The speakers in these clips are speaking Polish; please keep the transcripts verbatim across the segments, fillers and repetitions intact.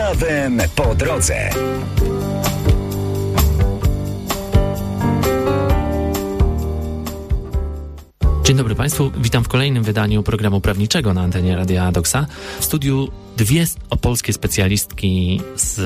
Prawem po drodze. Dzień dobry Państwu, witam w kolejnym wydaniu programu prawniczego na antenie Radia Doksa. W studiu dwie opolskie specjalistki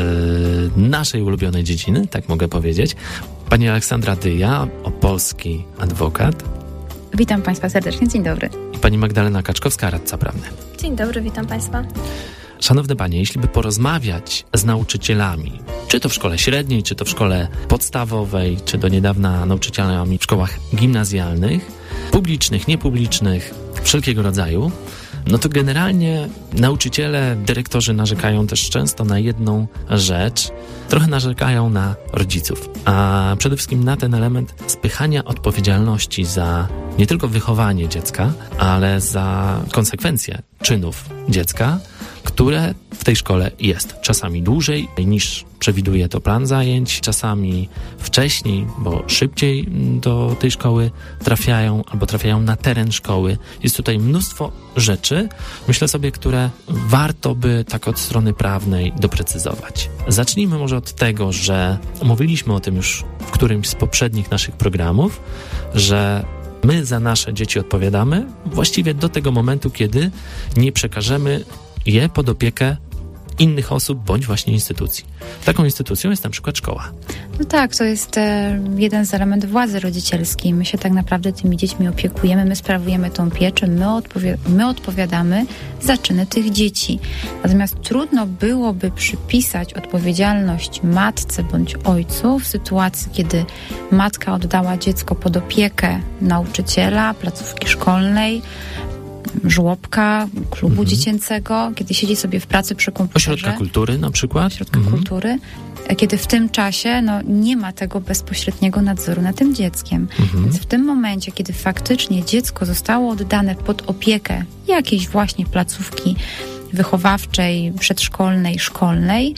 z naszej ulubionej dziedziny, tak mogę powiedzieć. Pani Aleksandra Dyja, opolski adwokat. Witam Państwa serdecznie, dzień dobry. I pani Magdalena Kaczkowska, radca prawny. Dzień dobry, witam Państwa. Szanowne Panie, jeśli by porozmawiać z nauczycielami, czy to w szkole średniej, czy to w szkole podstawowej, czy do niedawna nauczycielami w szkołach gimnazjalnych, publicznych, niepublicznych, wszelkiego rodzaju, no to generalnie nauczyciele, dyrektorzy narzekają też często na jedną rzecz. Trochę narzekają na rodziców, a przede wszystkim na ten element spychania odpowiedzialności za nie tylko wychowanie dziecka, ale za konsekwencje czynów dziecka, które w tej szkole jest. Czasami dłużej niż przewiduje to plan zajęć, czasami wcześniej, bo szybciej do tej szkoły trafiają albo trafiają na teren szkoły. Jest tutaj mnóstwo rzeczy, myślę sobie, które warto by tak od strony prawnej doprecyzować. Zacznijmy może od tego, że mówiliśmy o tym już w którymś z poprzednich naszych programów, że my za nasze dzieci odpowiadamy właściwie do tego momentu, kiedy nie przekażemy je pod opiekę innych osób bądź właśnie instytucji. Taką instytucją jest na przykład szkoła. No tak, to jest e, jeden z elementów władzy rodzicielskiej. My się tak naprawdę tymi dziećmi opiekujemy, my sprawujemy tą pieczę, my, odpowi- my odpowiadamy za czyny tych dzieci. Natomiast trudno byłoby przypisać odpowiedzialność matce bądź ojcu w sytuacji, kiedy matka oddała dziecko pod opiekę nauczyciela, placówki szkolnej, żłobka, klubu mhm. dziecięcego, kiedy siedzi sobie w pracy przy komputerze. Ośrodka kultury na przykład. Ośrodka mhm. kultury, kiedy w tym czasie no, nie ma tego bezpośredniego nadzoru nad tym dzieckiem. Mhm. Więc w tym momencie, kiedy faktycznie dziecko zostało oddane pod opiekę jakiejś właśnie placówki wychowawczej, przedszkolnej, szkolnej,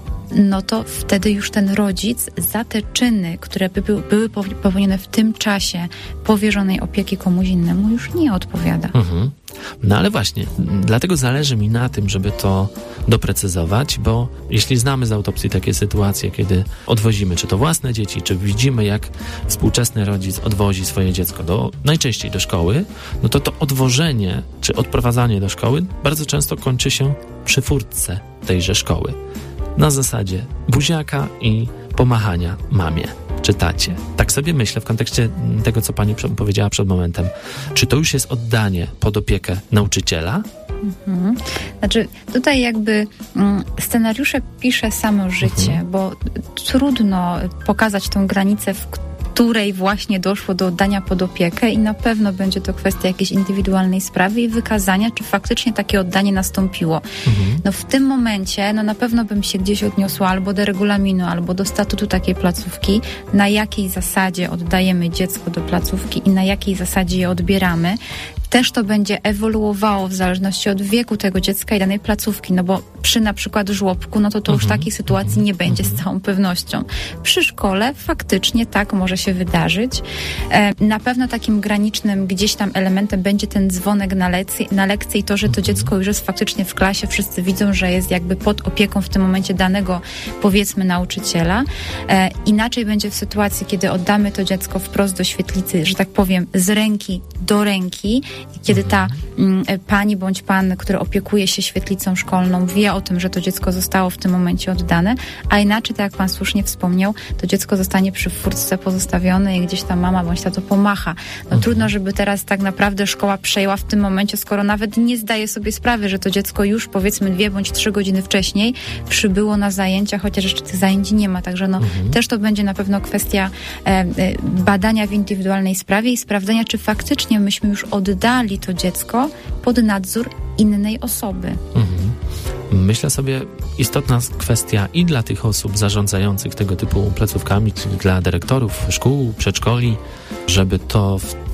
no to wtedy już ten rodzic za te czyny, które by były, były popełnione w tym czasie powierzonej opieki komuś innemu, już nie odpowiada. Mhm. No ale właśnie, dlatego zależy mi na tym, żeby to doprecyzować, bo jeśli znamy z autopsji takie sytuacje, kiedy odwozimy czy to własne dzieci, czy widzimy, jak współczesny rodzic odwozi swoje dziecko do, najczęściej do szkoły, no to to odwożenie czy odprowadzanie do szkoły bardzo często kończy się przy furtce tejże szkoły. Na zasadzie buziaka i pomachania mamie czy tacie. Tak sobie myślę w kontekście tego, co pani powiedziała przed momentem. Czy to już jest oddanie pod opiekę nauczyciela? Mhm. Znaczy tutaj jakby mm, scenariusze pisze samo życie, mhm. bo trudno pokazać tą granicę, w której właśnie doszło do oddania pod opiekę i na pewno będzie to kwestia jakiejś indywidualnej sprawy i wykazania, czy faktycznie takie oddanie nastąpiło. Mhm. No w tym momencie, no na pewno bym się gdzieś odniosła albo do regulaminu, albo do statutu takiej placówki, na jakiej zasadzie oddajemy dziecko do placówki i na jakiej zasadzie je odbieramy. Też to będzie ewoluowało w zależności od wieku tego dziecka i danej placówki, no bo przy na przykład żłobku, no to to już takiej sytuacji nie będzie z całą pewnością. Przy szkole faktycznie tak może się wydarzyć. Na pewno takim granicznym gdzieś tam elementem będzie ten dzwonek na lekcji, na lekcji i to, że to dziecko już jest faktycznie w klasie, wszyscy widzą, że jest jakby pod opieką w tym momencie danego, powiedzmy, nauczyciela. Inaczej będzie w sytuacji, kiedy oddamy to dziecko wprost do świetlicy, że tak powiem, z ręki do ręki, kiedy ta m, pani bądź pan, który opiekuje się świetlicą szkolną, wie o tym, że to dziecko zostało w tym momencie oddane, a inaczej, tak jak pan słusznie wspomniał, to dziecko zostanie przy furtce pozostawione i gdzieś tam mama bądź tato pomacha. No mhm. trudno, żeby teraz tak naprawdę szkoła przejęła w tym momencie, skoro nawet nie zdaje sobie sprawy, że to dziecko już powiedzmy dwie bądź trzy godziny wcześniej przybyło na zajęcia, chociaż jeszcze tych zajęć nie ma. Także no mhm. też to będzie na pewno kwestia e, e, badania w indywidualnej sprawie i sprawdzenia, czy faktycznie myśmy już oddali to dziecko pod nadzór innej osoby. Mhm. Myślę sobie, istotna kwestia i dla tych osób zarządzających tego typu placówkami, czyli dla dyrektorów szkół, przedszkoli, żeby to w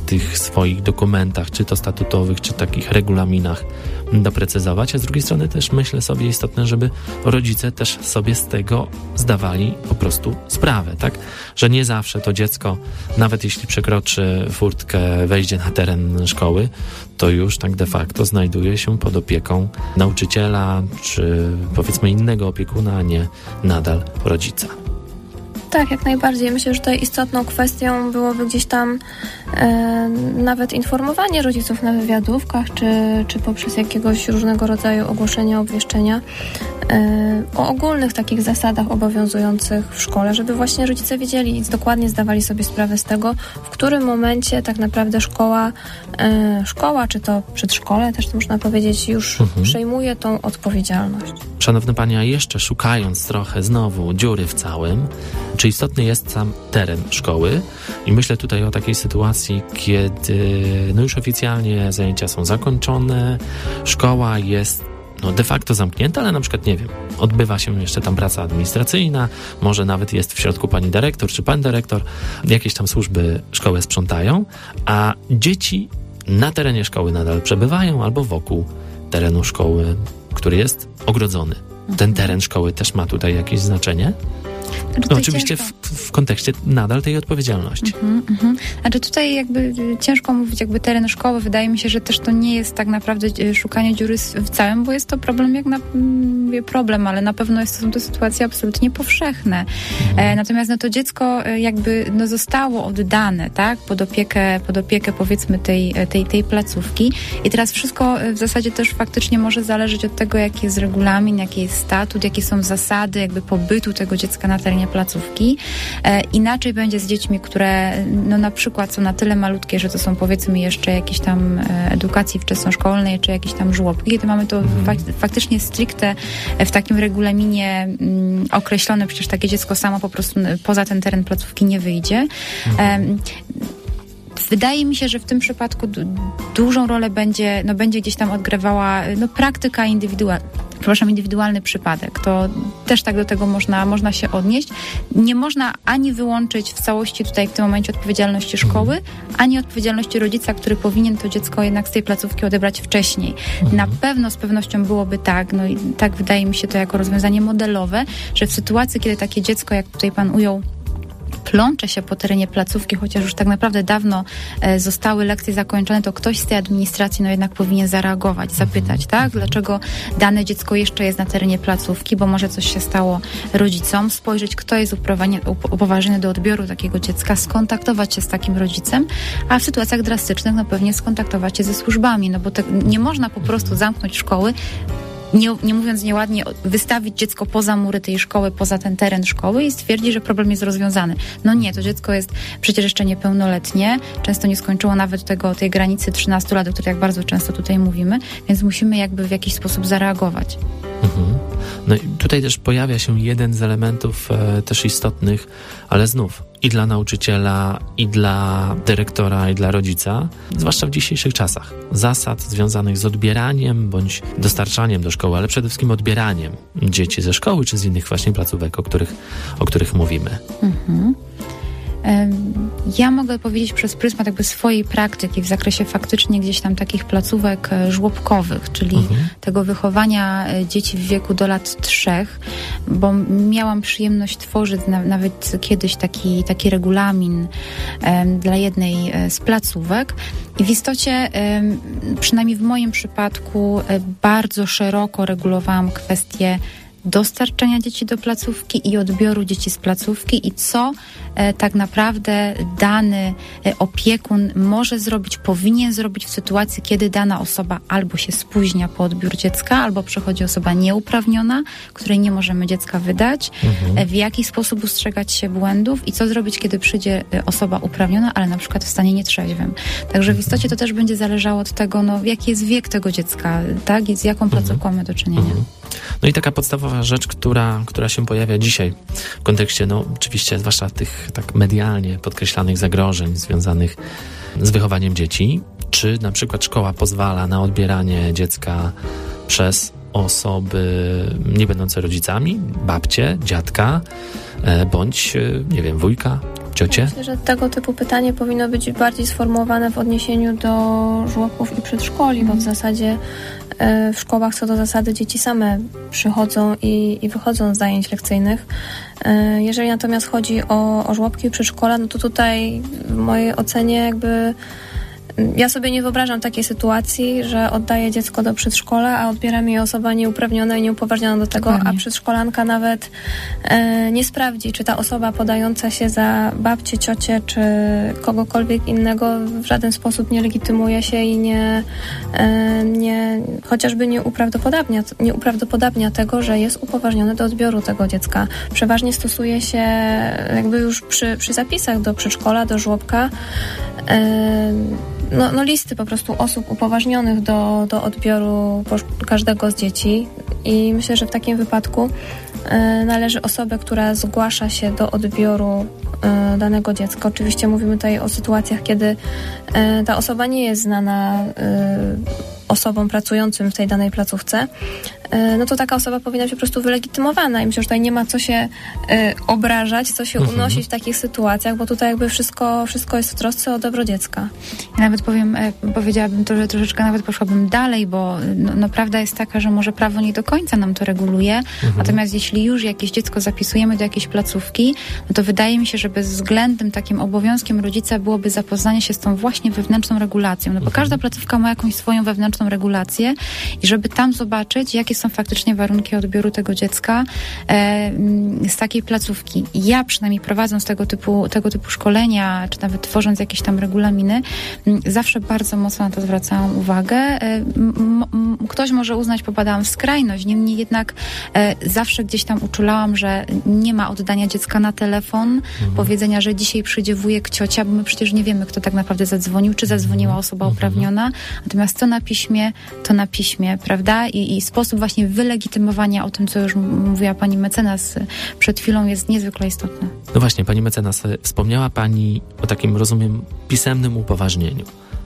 tych swoich dokumentach, czy to statutowych, czy takich regulaminach doprecyzować, a z drugiej strony też myślę sobie istotne, żeby rodzice też sobie z tego zdawali po prostu sprawę, tak? Że nie zawsze to dziecko, nawet jeśli przekroczy furtkę, wejdzie na teren szkoły, to już tak de facto znajduje się pod opieką nauczyciela, czy powiedzmy innego opiekuna, a nie nadal rodzica. Tak, jak najbardziej. Myślę, że tutaj istotną kwestią byłoby gdzieś tam e, nawet informowanie rodziców na wywiadówkach, czy, czy poprzez jakiegoś różnego rodzaju ogłoszenia, obwieszczenia e, o ogólnych takich zasadach obowiązujących w szkole, żeby właśnie rodzice wiedzieli i dokładnie zdawali sobie sprawę z tego, w którym momencie tak naprawdę szkoła, e, szkoła czy to przedszkole, też to można powiedzieć, już mhm. przejmuje tą odpowiedzialność. Szanowne Panie, a jeszcze szukając trochę znowu dziury w całym, czy istotny jest sam teren szkoły? I myślę tutaj o takiej sytuacji, kiedy no już oficjalnie zajęcia są zakończone, szkoła jest no de facto zamknięta, ale na przykład, nie wiem, odbywa się jeszcze tam praca administracyjna, może nawet jest w środku pani dyrektor czy pan dyrektor, jakieś tam służby szkoły sprzątają, a dzieci na terenie szkoły nadal przebywają albo wokół terenu szkoły, który jest ogrodzony. Ten teren szkoły też ma tutaj jakieś znaczenie? No, oczywiście w, w kontekście nadal tej odpowiedzialności. Mhm, mhm. Znaczy tutaj jakby ciężko mówić jakby teren szkoły. Wydaje mi się, że też to nie jest tak naprawdę szukanie dziury w całym, bo jest to problem jak na mówię problem, ale na pewno jest, są to sytuacje absolutnie powszechne. Mhm. E, natomiast no to dziecko jakby no zostało oddane, tak, pod opiekę, pod opiekę powiedzmy tej, tej, tej placówki i teraz wszystko w zasadzie też faktycznie może zależeć od tego, jaki jest regulamin, jaki jest statut, jakie są zasady jakby pobytu tego dziecka na terenie placówki. E, inaczej będzie z dziećmi, które no na przykład są na tyle malutkie, że to są powiedzmy jeszcze jakieś tam e, edukacji wczesnoszkolnej, czy jakieś tam żłobki, kiedy mamy to mhm. fak- faktycznie stricte w takim regulaminie mm, określone, przecież takie dziecko samo po prostu poza ten teren placówki nie wyjdzie. Mhm. E, Wydaje mi się, że w tym przypadku du- dużą rolę będzie, no będzie gdzieś tam odgrywała no, praktyka indywidualna. Przepraszam, indywidualny przypadek. To też tak do tego można, można się odnieść. Nie można ani wyłączyć w całości tutaj w tym momencie odpowiedzialności szkoły, ani odpowiedzialności rodzica, który powinien to dziecko jednak z tej placówki odebrać wcześniej. Mhm. Na pewno z pewnością byłoby tak, no i tak wydaje mi się to jako rozwiązanie modelowe, że w sytuacji, kiedy takie dziecko, jak tutaj pan ujął, plącze się po terenie placówki, chociaż już tak naprawdę dawno e, zostały lekcje zakończone, to ktoś z tej administracji no jednak powinien zareagować, zapytać, tak? Dlaczego dane dziecko jeszcze jest na terenie placówki, bo może coś się stało rodzicom, spojrzeć, kto jest upoważniony do odbioru takiego dziecka, skontaktować się z takim rodzicem, a w sytuacjach drastycznych no pewnie skontaktować się ze służbami, no bo te, nie można po prostu zamknąć szkoły, Nie, nie mówiąc nieładnie, wystawić dziecko poza mury tej szkoły, poza ten teren szkoły i stwierdzić, że problem jest rozwiązany. No nie, to dziecko jest przecież jeszcze niepełnoletnie, często nie skończyło nawet tego, tej granicy trzynastu lat, o której tak bardzo często tutaj mówimy, więc musimy jakby w jakiś sposób zareagować. Mhm. No i tutaj też pojawia się jeden z elementów e, też istotnych, ale znów i dla nauczyciela, i dla dyrektora, i dla rodzica, zwłaszcza w dzisiejszych czasach, zasad związanych z odbieraniem bądź dostarczaniem do szkoły, ale przede wszystkim odbieraniem dzieci ze szkoły czy z innych właśnie placówek, o których, o których mówimy. Mhm. Ja mogę powiedzieć przez pryzmat jakby swojej praktyki w zakresie faktycznie gdzieś tam takich placówek żłobkowych, czyli mhm. tego wychowania dzieci w wieku do lat trzech, bo miałam przyjemność tworzyć na, nawet kiedyś taki, taki regulamin um, dla jednej z placówek i w istocie, um, przynajmniej w moim przypadku, bardzo szeroko regulowałam kwestie dostarczenia dzieci do placówki i odbioru dzieci z placówki i co e, tak naprawdę dany e, opiekun może zrobić, powinien zrobić w sytuacji, kiedy dana osoba albo się spóźnia po odbiór dziecka, albo przychodzi osoba nieuprawniona, której nie możemy dziecka wydać, mhm. e, w jaki sposób ustrzegać się błędów i co zrobić, kiedy przyjdzie e, osoba uprawniona, ale na przykład w stanie nietrzeźwym. Także w istocie to też będzie zależało od tego, no, jaki jest wiek tego dziecka, tak, i z jaką placówką mhm. mamy do czynienia. Mhm. No i taka podstawowa rzecz, która, która się pojawia dzisiaj w kontekście, no oczywiście, zwłaszcza tych tak medialnie podkreślanych zagrożeń związanych z wychowaniem dzieci. Czy na przykład szkoła pozwala na odbieranie dziecka przez osoby nie będące rodzicami, babcie, dziadka, bądź, nie wiem, wujka, ciocie? Myślę, że tego typu pytanie powinno być bardziej sformułowane w odniesieniu do żłobków i przedszkoli, bo w zasadzie e, w szkołach co do zasady dzieci same przychodzą i, i wychodzą z zajęć lekcyjnych. E, jeżeli natomiast chodzi o, o żłobki i przedszkola, no to tutaj w mojej ocenie jakby ja sobie nie wyobrażam takiej sytuacji, że oddaję dziecko do przedszkola, a odbiera mi je osoba nieuprawniona i nieupoważniona do tego, Dokładnie. a przedszkolanka nawet e, nie sprawdzi, czy ta osoba podająca się za babcię, ciocię, czy kogokolwiek innego w żaden sposób nie legitymuje się i nie, e, nie chociażby nie uprawdopodobnia, nie uprawdopodobnia tego, że jest upoważniony do odbioru tego dziecka. Przeważnie stosuje się jakby już przy, przy zapisach do przedszkola, do żłobka e, No, no listy po prostu osób upoważnionych do, do odbioru każdego z dzieci i myślę, że w takim wypadku e, należy osobę, która zgłasza się do odbioru e, danego dziecka. Oczywiście mówimy tutaj o sytuacjach, kiedy e, ta osoba nie jest znana e, osobom pracującym w tej danej placówce, no to taka osoba powinna być po prostu wylegitymowana i myślę, że tutaj nie ma co się y, obrażać, co się Mhm. unosić w takich sytuacjach, bo tutaj jakby wszystko, wszystko jest w trosce o dobro dziecka. Ja nawet powiem, e, powiedziałabym to, że troszeczkę nawet poszłabym dalej, bo no, no prawda jest taka, że może prawo nie do końca nam to reguluje, Mhm. natomiast jeśli już jakieś dziecko zapisujemy do jakiejś placówki, no to wydaje mi się, że bezwzględnym takim obowiązkiem rodzica byłoby zapoznanie się z tą właśnie wewnętrzną regulacją, no bo Mhm. każda placówka ma jakąś swoją wewnętrzną regulację i żeby tam zobaczyć, jakie są faktycznie warunki odbioru tego dziecka e, z takiej placówki. Ja przynajmniej prowadząc tego typu, tego typu szkolenia, czy nawet tworząc jakieś tam regulaminy, m, zawsze bardzo mocno na to zwracałam uwagę. E, m, m, ktoś może uznać, popadałam w skrajność, niemniej jednak e, zawsze gdzieś tam uczulałam, że nie ma oddania dziecka na telefon, mhm. powiedzenia, że dzisiaj przyjdzie wujek, ciocia, bo my przecież nie wiemy, kto tak naprawdę zadzwonił, czy zadzwoniła osoba mhm. uprawniona. Natomiast to na piśmie, to na piśmie, prawda? I, i sposób właśnie wylegitymowania, o tym, co już mówiła pani mecenas przed chwilą, jest niezwykle istotny. No właśnie, pani mecenas, wspomniała pani o takim, rozumiem, pisemnym upoważnieniu.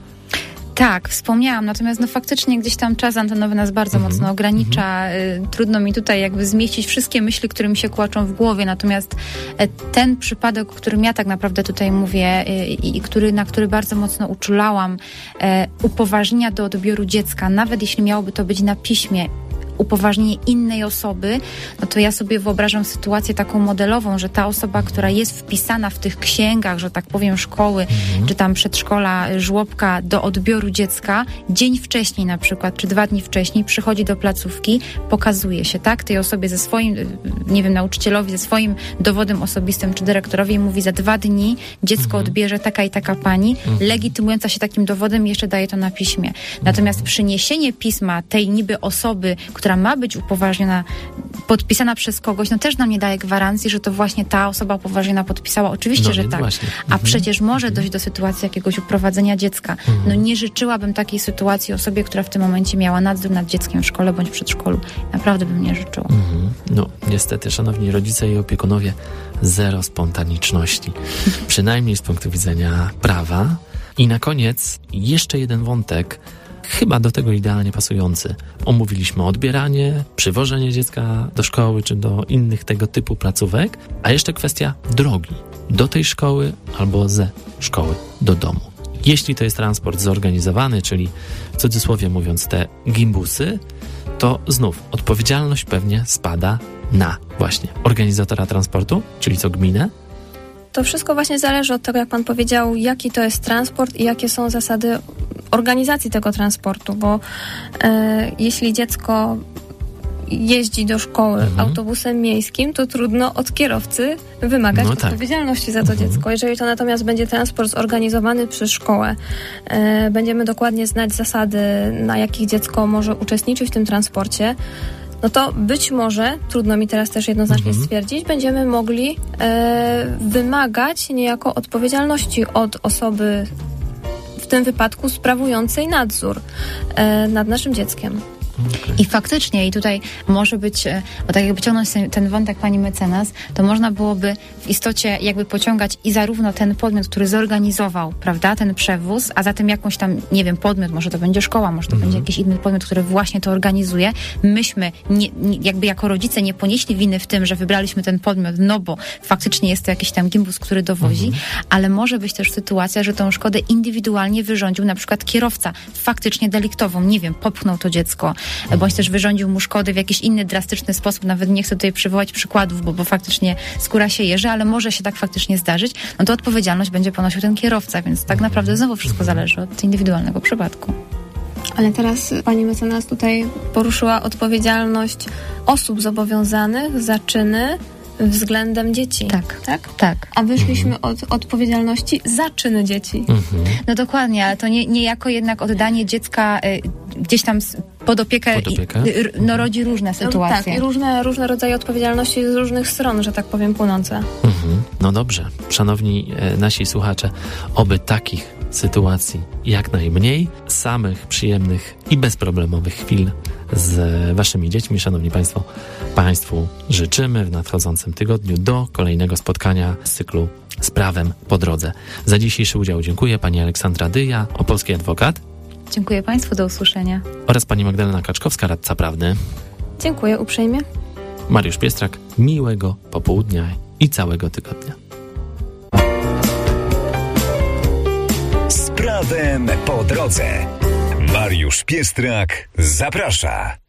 Tak, wspomniałam, natomiast no faktycznie gdzieś tam czas antenowy nas bardzo Mhm. mocno ogranicza. Y, Trudno mi tutaj jakby zmieścić wszystkie myśli, które mi się kłaczą w głowie, natomiast e, ten przypadek, o którym ja tak naprawdę tutaj mówię y, i który, na który bardzo mocno uczulałam, e, upoważnienia do odbioru dziecka, nawet jeśli miałoby to być na piśmie, upoważnienie innej osoby, no to ja sobie wyobrażam sytuację taką modelową, że ta osoba, która jest wpisana w tych księgach, że tak powiem, szkoły, mhm. czy tam przedszkola, żłobka do odbioru dziecka, dzień wcześniej na przykład, czy dwa dni wcześniej przychodzi do placówki, pokazuje się, tak, tej osobie ze swoim, nie wiem, nauczycielowi, ze swoim dowodem osobistym, czy dyrektorowi i mówi, za dwa dni dziecko mhm. odbierze taka i taka pani, mhm. legitymująca się takim dowodem i jeszcze daje to na piśmie. Natomiast mhm. przyniesienie pisma tej niby osoby, która ma być upoważniona, podpisana przez kogoś, no też nam nie daje gwarancji, że to właśnie ta osoba upoważniona podpisała. Oczywiście, no, że tak. Właśnie. A Mhm. przecież może dojść do sytuacji jakiegoś uprowadzenia dziecka. Mhm. No nie życzyłabym takiej sytuacji osobie, która w tym momencie miała nadzór nad dzieckiem w szkole bądź przedszkolu. Naprawdę bym nie życzyła. Mhm. No, niestety, szanowni rodzice i opiekunowie, zero spontaniczności. Przynajmniej z punktu widzenia prawa. I na koniec jeszcze jeden wątek, chyba do tego idealnie pasujący. Omówiliśmy odbieranie, przywożenie dziecka do szkoły czy do innych tego typu placówek, a jeszcze kwestia drogi do tej szkoły albo ze szkoły do domu. Jeśli to jest transport zorganizowany, czyli w cudzysłowie mówiąc te gimbusy, to znów odpowiedzialność pewnie spada na właśnie organizatora transportu, czyli co, gminę. To wszystko właśnie zależy od tego, jak pan powiedział, jaki to jest transport i jakie są zasady organizacji tego transportu, bo e, jeśli dziecko jeździ do szkoły mhm. autobusem miejskim, to trudno od kierowcy wymagać no tak. odpowiedzialności za to mhm. dziecko. Jeżeli to natomiast będzie transport zorganizowany przez szkołę, e, będziemy dokładnie znać zasady, na jakich dziecko może uczestniczyć w tym transporcie, no to być może, trudno mi teraz też jednoznacznie mhm. stwierdzić, będziemy mogli e, wymagać niejako odpowiedzialności od osoby, w tym wypadku sprawującej nadzór e, nad naszym dzieckiem. Okay. I faktycznie, i tutaj może być, bo tak jakby ciągnąć ten wątek pani mecenas, to można byłoby w istocie jakby pociągać i zarówno ten podmiot, który zorganizował, prawda, ten przewóz, a zatem jakąś tam, nie wiem, podmiot, może to będzie szkoła, może to mm. będzie jakiś inny podmiot, który właśnie to organizuje. Myśmy nie, nie, jakby jako rodzice nie ponieśli winy w tym, że wybraliśmy ten podmiot, no bo faktycznie jest to jakiś tam gimbus, który dowozi, mm. ale może być też sytuacja, że tą szkodę indywidualnie wyrządził na przykład kierowca faktycznie deliktową, nie wiem, popchnął to dziecko, mm. bądź też wyrządził mu szkody w jakiś inny drastyczny sposób, nawet nie chcę tutaj przywołać przykładów, bo, bo faktycznie skóra się jeży, ale może się tak faktycznie zdarzyć, no to odpowiedzialność będzie ponosił ten kierowca, więc tak naprawdę znowu wszystko zależy od indywidualnego przypadku. Ale teraz pani mecenas tutaj poruszyła odpowiedzialność osób zobowiązanych za czyny względem dzieci. Tak, tak? tak. A wyszliśmy od odpowiedzialności za czyny dzieci. Mhm. No dokładnie, ale to nie, nie jako jednak oddanie dziecka y, gdzieś tam pod opiekę, Pod opiekę? I, y, no rodzi różne sytuacje. No, tak, i różne, różne rodzaje odpowiedzialności z różnych stron, że tak powiem, płynące. Mhm. No dobrze, szanowni e, nasi słuchacze, oby takich sytuacji jak najmniej, samych przyjemnych i bezproblemowych chwil z waszymi dziećmi, szanowni państwo, państwu życzymy w nadchodzącym tygodniu do kolejnego spotkania z cyklu Z prawem po drodze. Za dzisiejszy udział dziękuję pani Aleksandra Dyja, opolski adwokat. Dziękuję państwu, do usłyszenia. Oraz pani Magdalena Kaczkowska, radca prawny. Dziękuję uprzejmie. Mariusz Piestrak, miłego popołudnia i całego tygodnia. Z prawem po drodze. Mariusz Piestrak zaprasza.